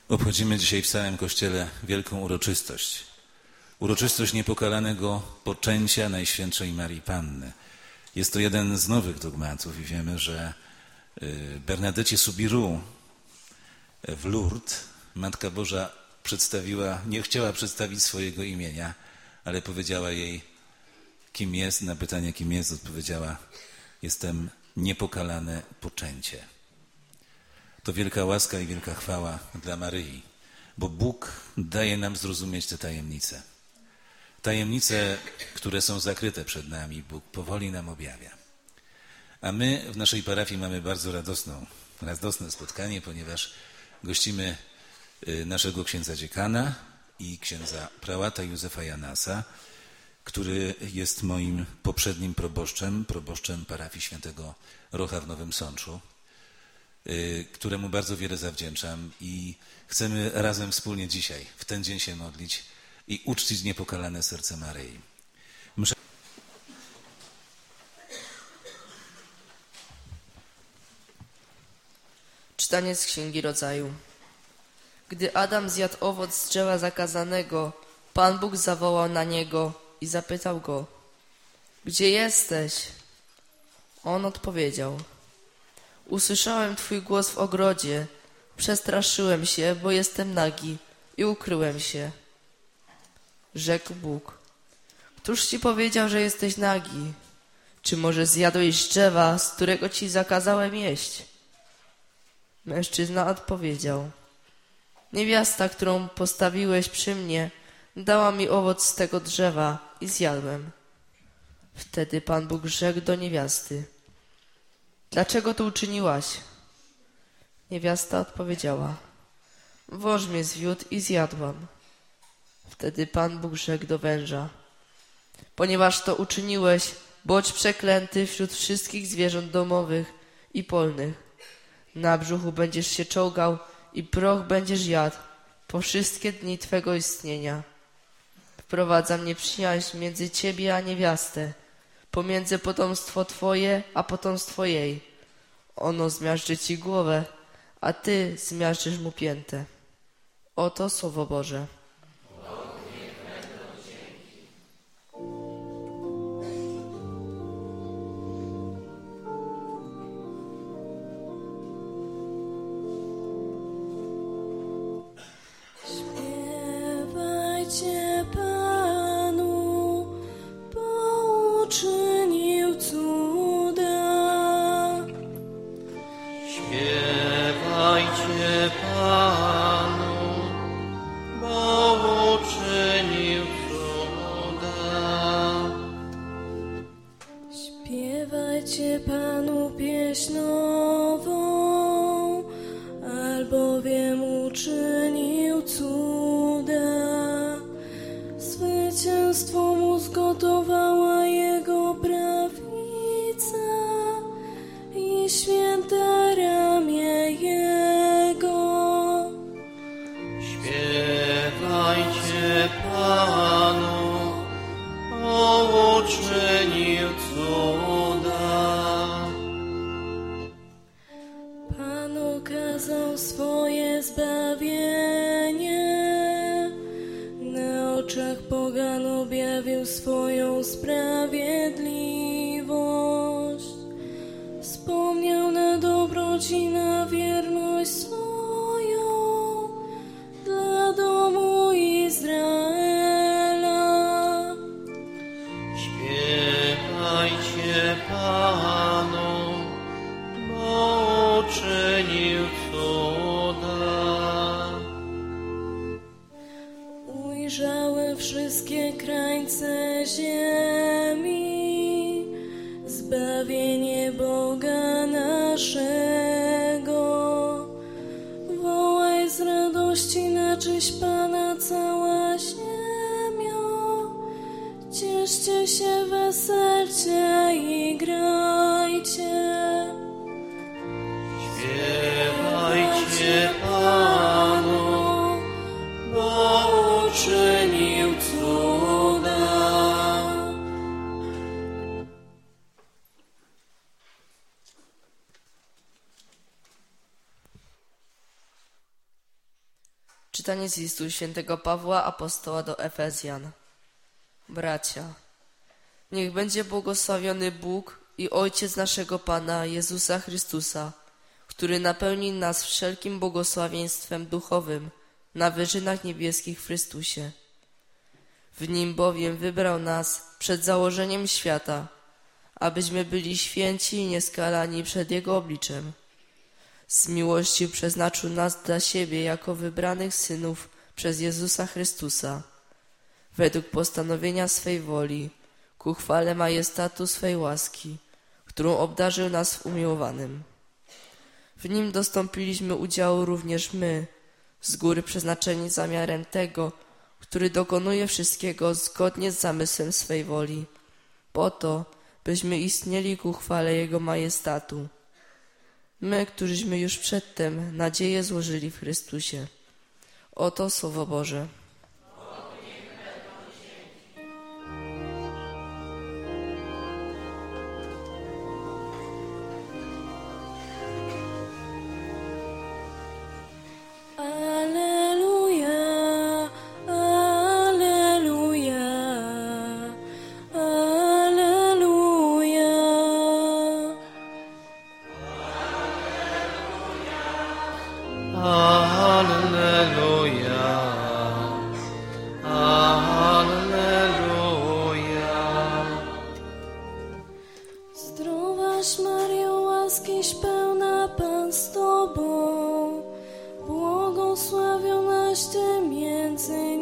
Obchodzimy dzisiaj w całym Kościele wielką uroczystość. Uroczystość niepokalanego poczęcia Najświętszej Marii Panny. Jest to jeden z nowych dogmatów i wiemy, że Bernadecie Soubirous w Lourdes Matka Boża nie chciała przedstawić swojego imienia, ale powiedziała jej, kim jest. Na pytanie, kim jest, odpowiedziała: jestem niepokalane poczęcie. To wielka łaska i wielka chwała dla Maryi, bo Bóg daje nam zrozumieć te tajemnice. Tajemnice, które są zakryte przed nami, Bóg powoli nam objawia. A my w naszej parafii mamy bardzo radosne spotkanie, ponieważ gościmy naszego księdza dziekana i księdza prałata Józefa Janasa, który jest moim poprzednim proboszczem parafii Świętego Rocha w Nowym Sączu, któremu bardzo wiele zawdzięczam i chcemy razem wspólnie dzisiaj, w ten dzień się modlić i uczcić niepokalane serce Maryi. Czytanie z Księgi Rodzaju. Gdy Adam zjadł owoc z drzewa zakazanego, Pan Bóg zawołał na niego i zapytał go: gdzie jesteś? On odpowiedział: usłyszałem Twój głos w ogrodzie, przestraszyłem się, bo jestem nagi i ukryłem się. Rzekł Bóg: któż Ci powiedział, że jesteś nagi? Czy może zjadłeś z drzewa, z którego Ci zakazałem jeść? Mężczyzna odpowiedział: niewiasta, którą postawiłeś przy mnie, dała mi owoc z tego drzewa i zjadłem. Wtedy Pan Bóg rzekł do niewiasty: dlaczego to uczyniłaś? Niewiasta odpowiedziała: wąż mnie zwiódł i zjadłam. Wtedy Pan Bóg rzekł do węża: ponieważ to uczyniłeś, bądź przeklęty wśród wszystkich zwierząt domowych i polnych. Na brzuchu będziesz się czołgał i proch będziesz jadł po wszystkie dni Twego istnienia. Wprowadzam nieprzyjaźń między Ciebie a niewiastę, pomiędzy potomstwo Twoje a potomstwo jej. Ono zmiażdży Ci głowę, a Ty zmiażdżysz mu piętę. Oto Słowo Boże. Śpiewajcie Panu, bo uczynił cuda. Śpiewajcie Panu, bo uczynił cuda. Śpiewajcie Panu pieśń nową, albowiem uczynił cuda. Zwycięstwo mu zgotowała jego prawica i święte ramię jego. Śpiewajcie Panu, bo uczynił cuda. Pan okazał swoje zbawienie, na oczach pogan objawił swoją sprawiedliwość. Wspomniał na dobroć i na wierność swoją dla domu Izraela. Śpiewajcie Panu, bo uczynił cuda. Ujrzały wszystkie krańce ziemi zbawienie Boga naszego. Wołaj z radości na cześć Pana cała ziemio. Cieszcie się, weselcie i grajcie. Śpiewajcie Panu, bo uczynił cuda. Czytanie z listu świętego Pawła, apostoła do Efezjan. Bracia, niech będzie błogosławiony Bóg i Ojciec naszego Pana Jezusa Chrystusa, który napełni nas wszelkim błogosławieństwem duchowym na wyżynach niebieskich w Chrystusie. W Nim bowiem wybrał nas przed założeniem świata, abyśmy byli święci i nieskalani przed Jego obliczem. Z miłości przeznaczył nas dla siebie jako wybranych synów przez Jezusa Chrystusa, według postanowienia swej woli, ku chwale majestatu swej łaski, którą obdarzył nas w umiłowanym. W Nim dostąpiliśmy udziału również my, z góry przeznaczeni zamiarem tego, który dokonuje wszystkiego zgodnie z zamysłem swej woli, po to, byśmy istnieli ku chwale Jego majestatu. My, którzyśmy już przedtem nadzieję złożyli w Chrystusie. Oto Słowo Boże. Zdrowaś Maryjo, łaskiś pełna, Pan z Tobą, błogosławionaś Ty między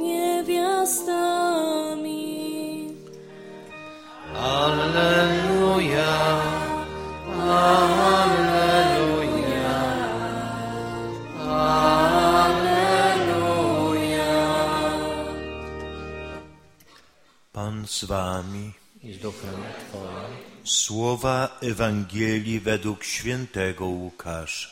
niewiastami. Alleluja, alleluja, alleluja. Pan z wami. I z duchem Twoim. Słowa Ewangelii według świętego Łukasza.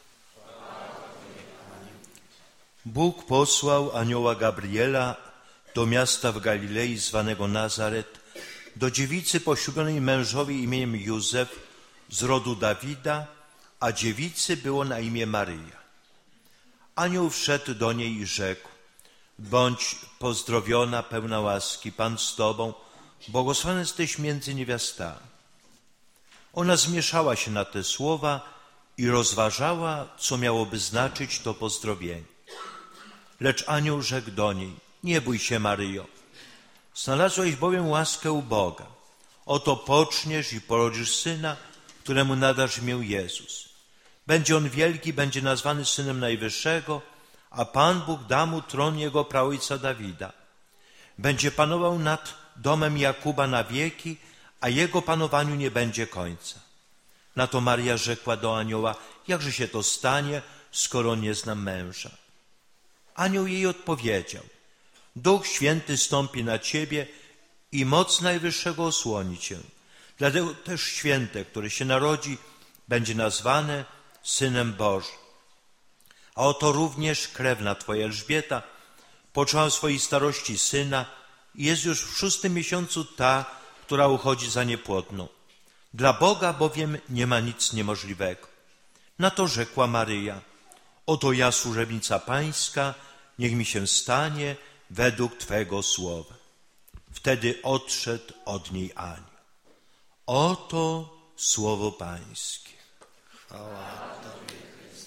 Bóg posłał anioła Gabriela do miasta w Galilei zwanego Nazaret, do dziewicy poślubionej mężowi imieniem Józef z rodu Dawida, a dziewicy było na imię Maryja. Anioł wszedł do niej i rzekł: bądź pozdrowiona, pełna łaski, Pan z Tobą, błogosławiona jesteś między niewiastami. Ona zmieszała się na te słowa i rozważała, co miałoby znaczyć to pozdrowienie. Lecz anioł rzekł do niej: nie bój się, Maryjo, znalazłaś bowiem łaskę u Boga. Oto poczniesz i porodzisz syna, któremu nadasz imię Jezus. Będzie on wielki, będzie nazwany Synem Najwyższego, a Pan Bóg da mu tron jego praojca Dawida. Będzie panował nad domem Jakuba na wieki, a jego panowaniu nie będzie końca. Na to Maria rzekła do anioła: jakże się to stanie, skoro nie znam męża? Anioł jej odpowiedział: Duch Święty stąpi na ciebie i moc Najwyższego osłoni cię. Dlatego też święte, które się narodzi, będzie nazwane Synem Bożym. A oto również krewna twoja Elżbieta poczęła w swojej starości syna i jest już w 6. miesiącu ta, która uchodzi za niepłodną. Dla Boga bowiem nie ma nic niemożliwego. Na to rzekła Maryja: oto ja, służebnica Pańska, niech mi się stanie według Twego słowa. Wtedy odszedł od niej anioł. Oto słowo Pańskie. Chwała Tobie, Chryste.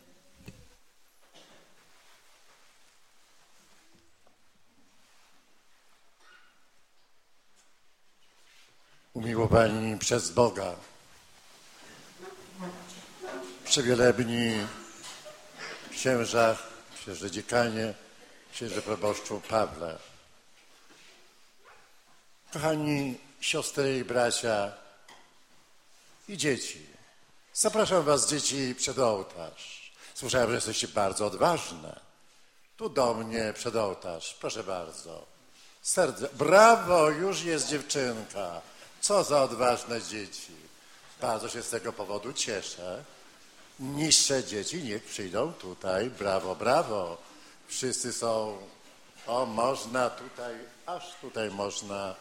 Umiłowani przez Boga, przewielebni księża, księże dziekanie, księże proboszczu Pawle, kochani siostry i bracia i dzieci, zapraszam was, dzieci, przed ołtarz. Słyszałem, że jesteście bardzo odważne. Tu do mnie przed ołtarz, proszę bardzo. Brawo, już jest dziewczynka. Co za odważne dzieci. Bardzo się z tego powodu cieszę. Niższe dzieci niech przyjdą tutaj. Brawo, brawo. Wszyscy są. O, można tutaj, aż tutaj można.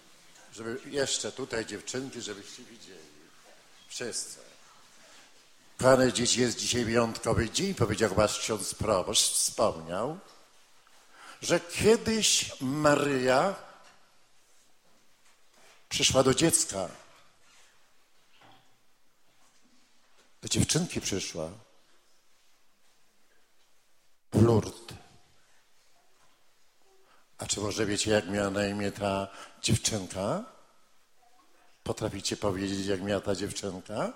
Żeby jeszcze tutaj dziewczynki, żebyście widzieli. Wszyscy. Kochane dzieci, jest dzisiaj wyjątkowy dzień, powiedział wasz ksiądz proboszcz, wspomniał, że kiedyś Maryja przyszła do dziecka. Do dziewczynki przyszła. W Lourdes. A czy może wiecie, jak miała na imię ta dziewczynka? Potraficie powiedzieć, jak miała ta dziewczynka?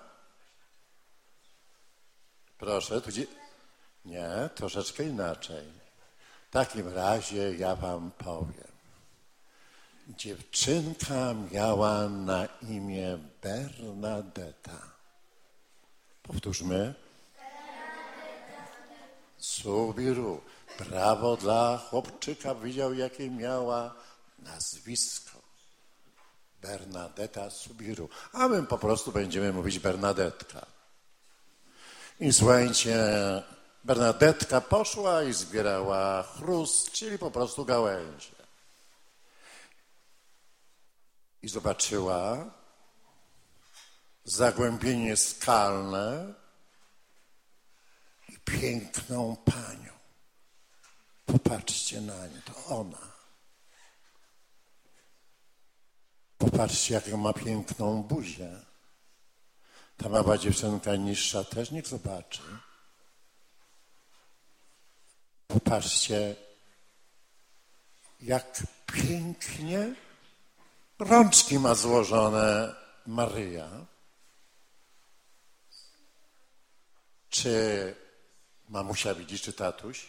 Proszę, nie, troszeczkę inaczej. W takim razie ja wam powiem. Dziewczynka miała na imię Bernadetta. Powtórzmy. Subiru. Brawo dla chłopczyka, widział, jakie miała nazwisko. Bernadetta Subiru. A my po prostu będziemy mówić Bernadetka. I słuchajcie, Bernadetka poszła i zbierała chrust, czyli po prostu gałęzie. I zobaczyła zagłębienie skalne i piękną panią. Popatrzcie na nią, to ona. Popatrzcie, jaką ma piękną buzię. Ta mała dziewczynka niższa też niech zobaczy. Popatrzcie, jak pięknie rączki ma złożone Maryja. Czy mamusia widzi, czy tatuś?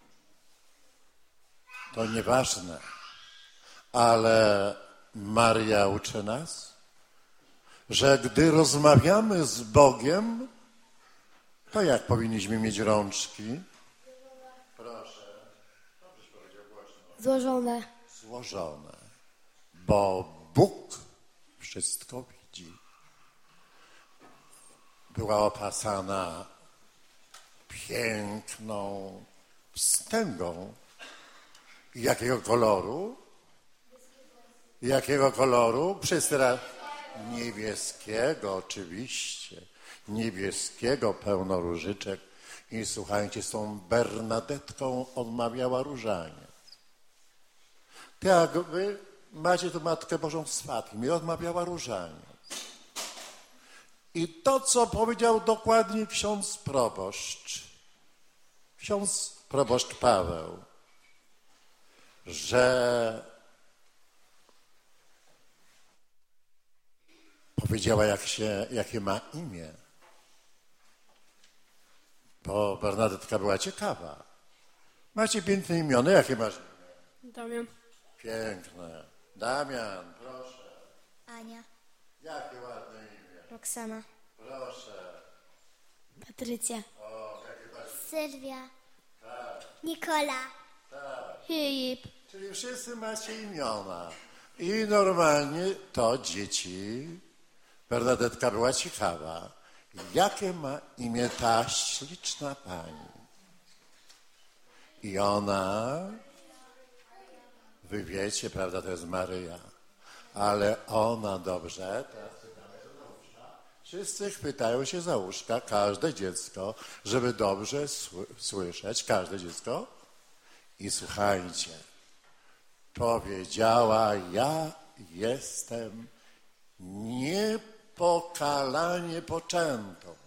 To nieważne, ale Maryja uczy nas, że gdy rozmawiamy z Bogiem, to jak powinniśmy mieć rączki? Proszę. Złożone. Złożone, bo Bóg wszystko widzi. Była opasana piękną wstęgą. Jakiego koloru? Jakiego koloru? Niebieskiego, oczywiście. Niebieskiego, pełno różyczek. I słuchajcie, z tą Bernadetką odmawiała różaniec. Tak, wy macie tu Matkę Bożą z Fatimy, odmawiała różaniec. I to, co powiedział dokładnie ksiądz proboszcz Paweł, że powiedziała, jakie ma imię. Bo Bernadetka była ciekawa. Macie piękne imiona. Jakie masz imię? Damian. Piękne. Damian, proszę. Ania. Jakie ładne imię. Roxana. Proszę. Patrycja. O, jakie masz... Sylwia. Nikola. Filip. Czyli wszyscy macie imiona. I normalnie to dzieci. Bernadetka była ciekawa. Jakie ma imię ta śliczna pani? I ona, wy wiecie, prawda, to jest Maryja, ale ona dobrze, wszyscy chwytają się za uszka, każde dziecko, żeby dobrze słyszeć, każde dziecko. I słuchajcie, powiedziała, ja jestem niepokalanie poczętą.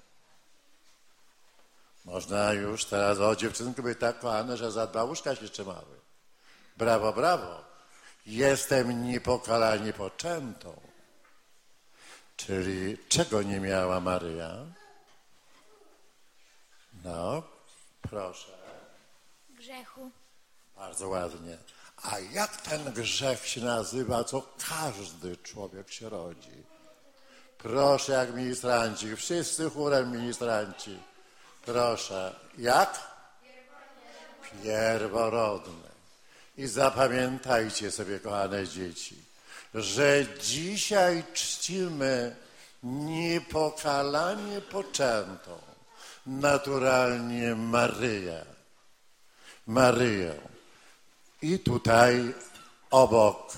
Można już teraz o dziewczynku być tak kochane, że za dwa łóżka się trzymały. Brawo, brawo. Jestem niepokalanie poczętą. Czyli czego nie miała Maryja? No, proszę. Grzechu. Bardzo ładnie. A jak ten grzech się nazywa, co każdy człowiek się rodzi? Proszę, jak ministranci, wszyscy chórem ministranci. Proszę, jak? Pierworodny. I zapamiętajcie sobie, kochane dzieci, że dzisiaj czcimy niepokalanie poczętą, naturalnie Maryję. I tutaj obok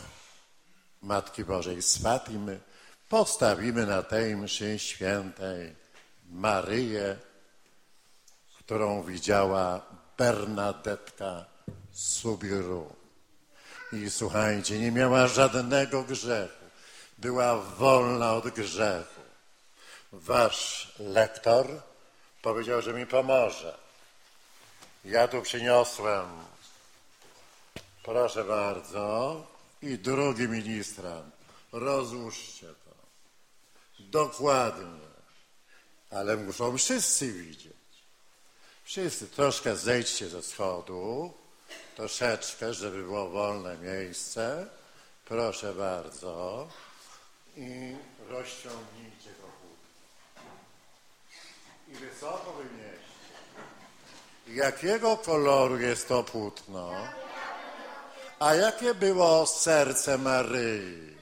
Matki Bożej z Fatimy postawimy na tej mszy świętej Maryję, którą widziała Bernadetka z Subiru. I słuchajcie, nie miała żadnego grzechu. Była wolna od grzechu. Wasz lektor powiedział, że mi pomoże. Ja tu przyniosłem, proszę bardzo, i drugi ministrant. Rozłóżcie to. Dokładnie. Ale muszą wszyscy widzieć. Wszyscy troszkę zejdźcie ze schodu. Troszeczkę, żeby było wolne miejsce. Proszę bardzo. I rozciągnijcie go i wysoko wynieście. Jakiego koloru jest to płótno? A jakie było serce Maryi?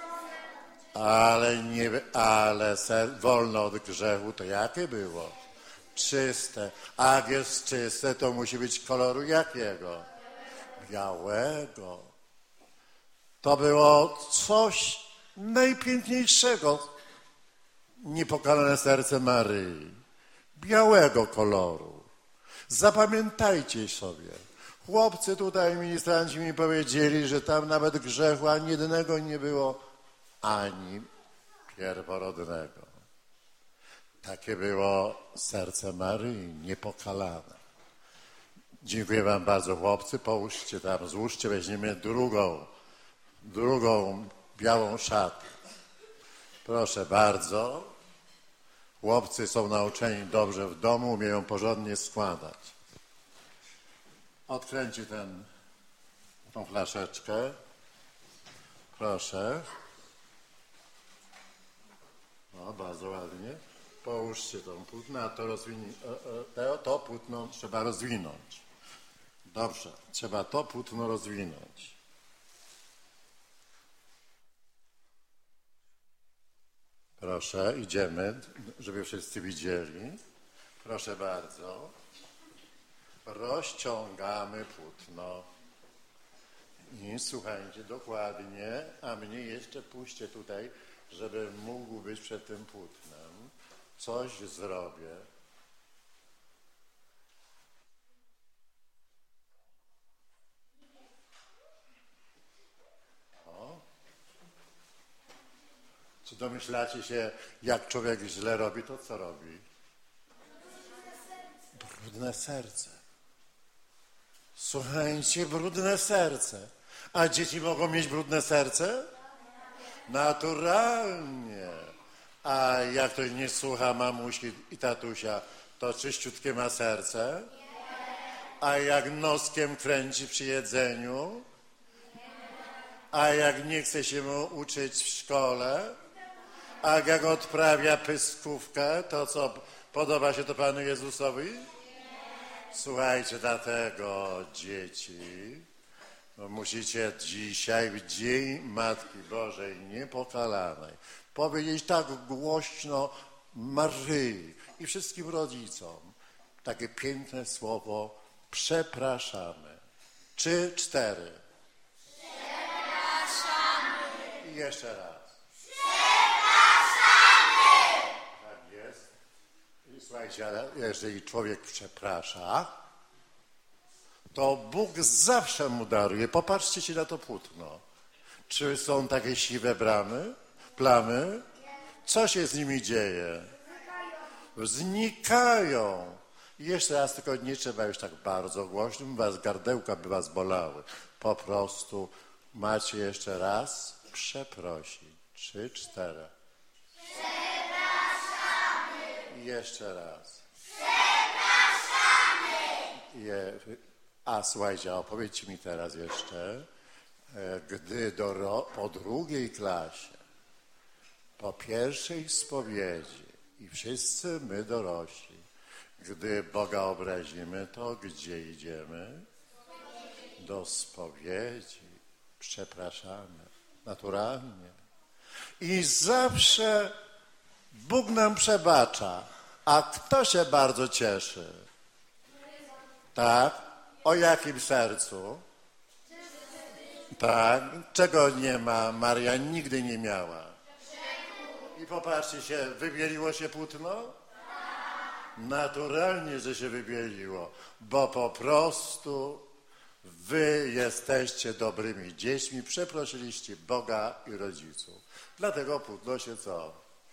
Wolne od grzechu, to jakie było? Czyste. A jak jest czyste, to musi być koloru jakiego? Białego. To było coś najpiękniejszego. Niepokalane serce Maryi. Białego koloru. Zapamiętajcie sobie. Chłopcy tutaj, ministranci mi powiedzieli, że tam nawet grzechu ani jednego nie było, ani pierworodnego. Takie było serce Maryi, niepokalane. Dziękuję wam bardzo, chłopcy. Połóżcie tam, złóżcie, weźmiemy drugą białą szatę. Proszę bardzo. Chłopcy są nauczeni dobrze w domu, umieją porządnie składać. Odkręćcie tą flaszeczkę. Proszę. No, bardzo ładnie. Połóżcie tą płótno, a to płótno trzeba rozwinąć. Dobrze, trzeba to płótno rozwinąć. Proszę, idziemy, żeby wszyscy widzieli. Proszę bardzo. Rozciągamy płótno. I słuchajcie, dokładnie, a mnie jeszcze puśćcie tutaj, żeby mógł być przed tym płótnem. Coś zrobię. Czy domyślacie się, jak człowiek źle robi, to co robi? Brudne serce. Słuchajcie, brudne serce. A dzieci mogą mieć brudne serce? Naturalnie. A jak ktoś nie słucha mamusi i tatusia, to czyściutkie ma serce? A jak noskiem kręci przy jedzeniu? A jak nie chce się mu uczyć w szkole? A jak odprawia pyskówkę, to co, podoba się to Panu Jezusowi? Słuchajcie, dlatego dzieci, musicie dzisiaj w Dzień Matki Bożej Niepokalanej powiedzieć tak głośno Maryi i wszystkim rodzicom takie piękne słowo przepraszamy. 3, 4. Przepraszamy. I jeszcze raz. Słuchajcie, ale jeżeli człowiek przeprasza, to Bóg zawsze mu daruje. Popatrzcie się na to płótno. Czy są takie siwe plamy? Co się z nimi dzieje? Znikają. I jeszcze raz, tylko nie trzeba już tak bardzo głośno, gardełka by was bolały. Po prostu macie jeszcze raz przeprosić. 3, 4. Jeszcze raz. Przepraszamy! A słuchajcie, opowiedzcie mi teraz jeszcze, gdy po drugiej klasie, po pierwszej spowiedzi i wszyscy my dorośli, gdy Boga obrazimy, to gdzie idziemy? Do spowiedzi. Przepraszamy. Naturalnie. I zawsze Bóg nam przebacza. A kto się bardzo cieszy? Tak? O jakim sercu? Tak? Czego nie ma? Maria nigdy nie miała. I popatrzcie się, wybieliło się płótno? Naturalnie, że się wybieliło, bo po prostu wy jesteście dobrymi dziećmi, przeprosiliście Boga i rodziców. Dlatego pudło się co?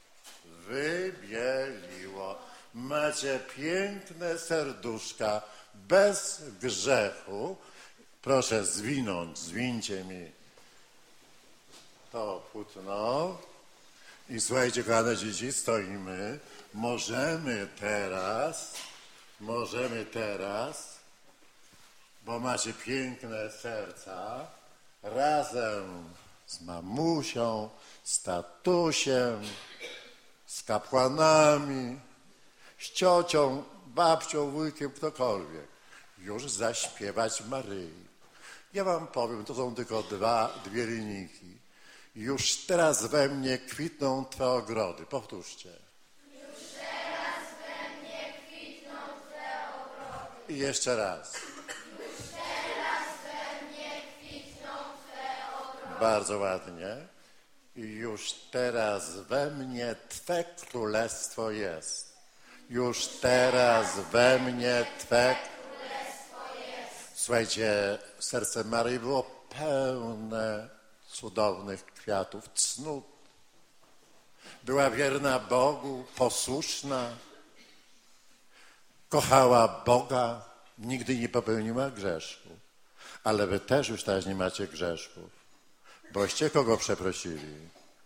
Wybieliło. Macie piękne serduszka, bez grzechu. Proszę zwinąć, mi to płótno. I słuchajcie, kochane dzieci, stoimy. Możemy teraz, bo macie piękne serca, razem z mamusią, z tatusiem, z kapłanami, z ciocią, babcią, wujkiem, ktokolwiek, już zaśpiewać Maryi. Ja wam powiem, to są tylko dwie linijki. Już teraz we mnie kwitną Twe ogrody. Powtórzcie. Już teraz we mnie kwitną Twe ogrody. I jeszcze raz. Już teraz we mnie kwitną Twe ogrody. Bardzo ładnie. I już teraz we mnie Twe królestwo jest. Już teraz we mnie Twe królestwo jest. Słuchajcie, serce Maryi było pełne cudownych kwiatów, cnót. Była wierna Bogu, posłuszna, kochała Boga, nigdy nie popełniła grzeszku. Ale wy też już teraz nie macie grzeszków. Boście kogo przeprosili?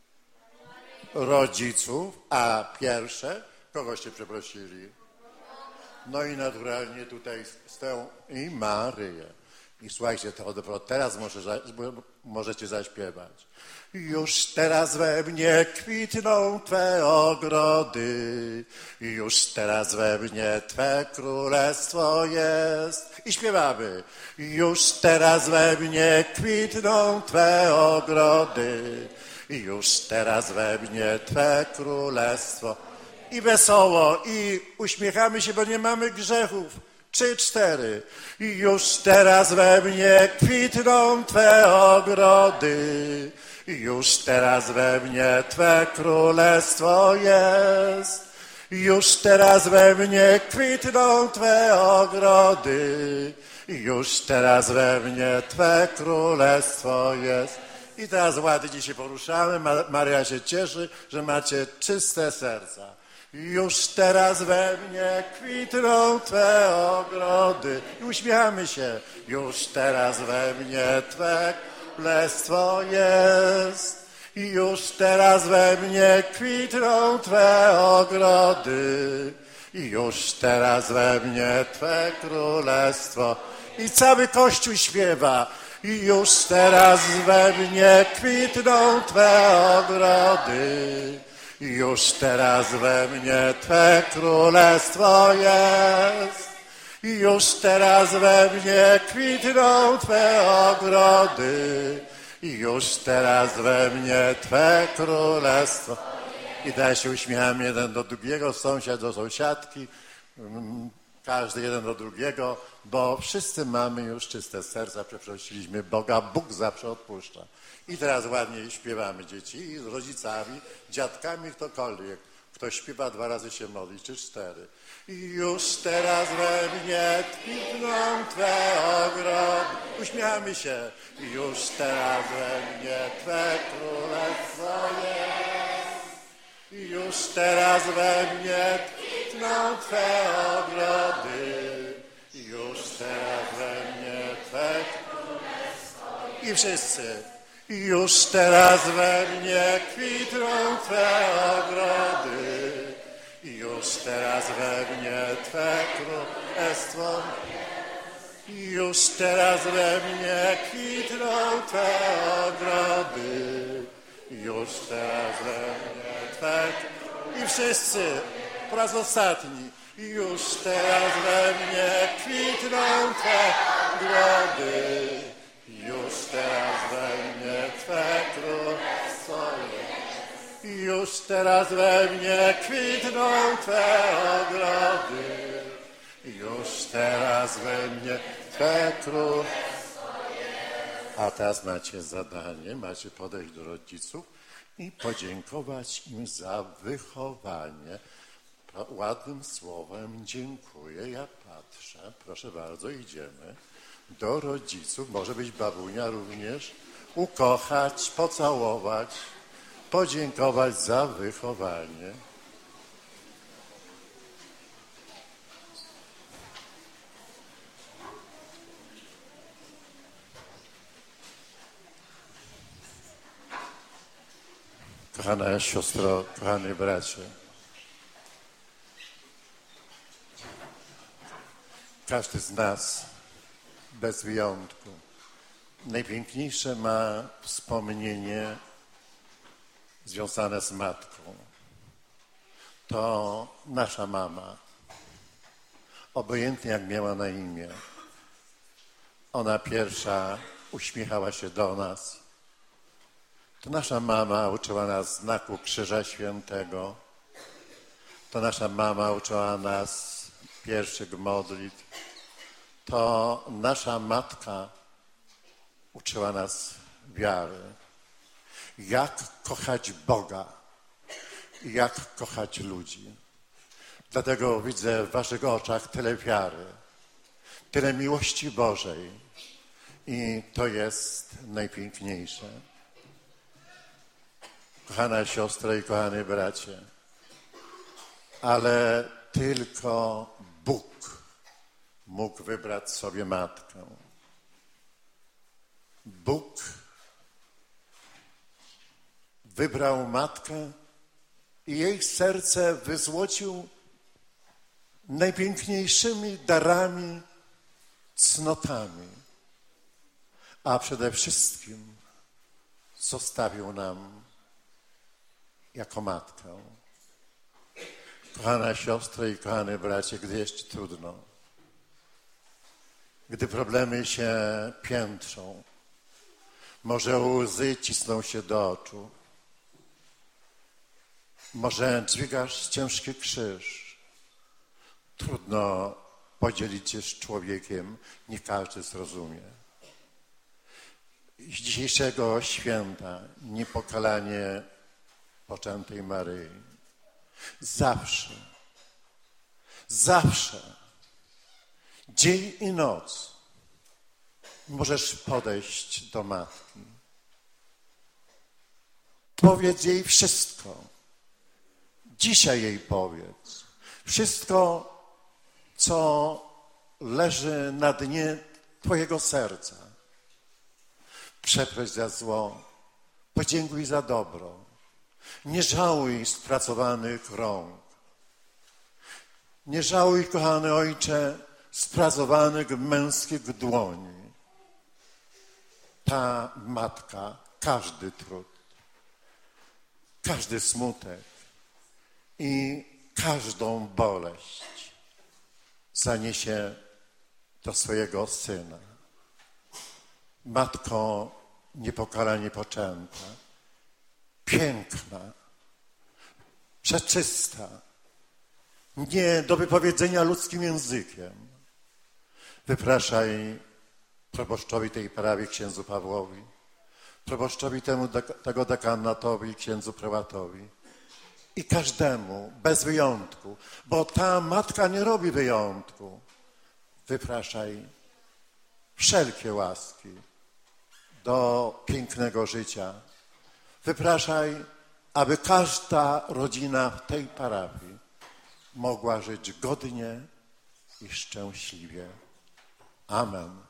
Rodziców, a pierwsze kogoście przeprosili? No i naturalnie tutaj stoją i Maryję. I słuchajcie, to teraz możecie zaśpiewać. Już teraz we mnie kwitną Twe ogrody, już teraz we mnie Twe królestwo jest. I śpiewamy. Już teraz we mnie kwitną Twe ogrody, już teraz we mnie Twe królestwo. I wesoło, i uśmiechamy się, bo nie mamy grzechów. 3, 4. Już teraz we mnie kwitną Twe ogrody, już teraz we mnie Twe królestwo jest. Już teraz we mnie kwitną Twe ogrody, już teraz we mnie Twe królestwo jest. I teraz ładnie się poruszamy. Maria się cieszy, że macie czyste serca. Już teraz we mnie kwitną Twe ogrody. I uśmiechamy się. Już teraz we mnie Twe królestwo jest. I już teraz we mnie kwitną Twe ogrody. I już teraz we mnie Twe królestwo. I cały Kościół śpiewa. I już teraz we mnie kwitną Twe ogrody. Już teraz we mnie Twe królestwo jest. Już teraz we mnie kwitną Twe ogrody. Już teraz we mnie Twe królestwo. I teraz się uśmiechamy jeden do drugiego, sąsiad do sąsiadki, każdy jeden do drugiego, bo wszyscy mamy już czyste serca, przeprosiliśmy Boga, Bóg zawsze odpuszcza. I teraz ładnie śpiewamy, dzieci, i z rodzicami, dziadkami, ktokolwiek. Kto śpiewa 2 razy się modli, czy 4. I już teraz we mnie kwitną Twe ogrody. Uśmiechamy się. I już teraz we mnie Twe królestwo jest. I już teraz we mnie kwitną Twe ogrody. I już teraz we mnie Twe królestwo jest. I wszyscy. I już teraz we mnie kwitną Twe ogrody. I już teraz we mnie Twe królestwo. I już teraz we mnie kwitną Twe ogrody. I już teraz we mnie Twe. I wszyscy, po raz ostatni. I już teraz we mnie kwitną Twe ogrody. Już teraz we mnie Twe królestwo jest. Już teraz we mnie kwitną Twe ogrody. Już teraz we mnie Twe królestwo jest. A teraz macie zadanie, macie podejść do rodziców i podziękować im za wychowanie. ładnym słowem dziękuję. Ja patrzę, proszę bardzo, idziemy do rodziców, może być babunia również, ukochać, pocałować, podziękować za wychowanie. Kochana siostro, kochani bracie, każdy z nas, bez wyjątku, najpiękniejsze ma wspomnienie związane z matką. To nasza mama, obojętnie jak miała na imię. Ona pierwsza uśmiechała się do nas. To nasza mama uczyła nas znaku Krzyża Świętego. To nasza mama uczyła nas pierwszych modlitw. To nasza matka uczyła nas wiary. Jak kochać Boga i jak kochać ludzi. Dlatego widzę w waszych oczach tyle wiary, tyle miłości Bożej i to jest najpiękniejsze. Kochana siostra i kochani bracie, ale tylko Bóg mógł wybrać sobie matkę. Bóg wybrał matkę i jej serce wyzłocił najpiękniejszymi darami, cnotami, a przede wszystkim zostawił nam jako matkę. Kochana siostra i kochani bracie, gdy jest trudno, gdy problemy się piętrzą, może łzy cisną się do oczu, może dźwigasz ciężki krzyż, trudno podzielić się z człowiekiem, nie każdy zrozumie. Z dzisiejszego święta niepokalanie poczętej Maryi. Zawsze, dzień i noc możesz podejść do matki. Powiedz jej wszystko. Dzisiaj jej powiedz. Wszystko, co leży na dnie twojego serca. Przeproś za zło. Podziękuj za dobro. Nie żałuj spracowanych rąk. Nie żałuj, kochany ojcze, spracowanych męskich dłoni. Ta matka, każdy trud, każdy smutek i każdą boleść zaniesie do swojego syna. Matko niepokalanie poczęta, piękna, przeczysta, nie do wypowiedzenia ludzkim językiem. Wypraszaj proboszczowi tej parafii, księdzu Pawłowi, proboszczowi tego dekanatowi, księdzu prałatowi i każdemu, bez wyjątku, bo ta matka nie robi wyjątku. Wypraszaj wszelkie łaski do pięknego życia. Wypraszaj, aby każda rodzina w tej parafii mogła żyć godnie i szczęśliwie. Amen.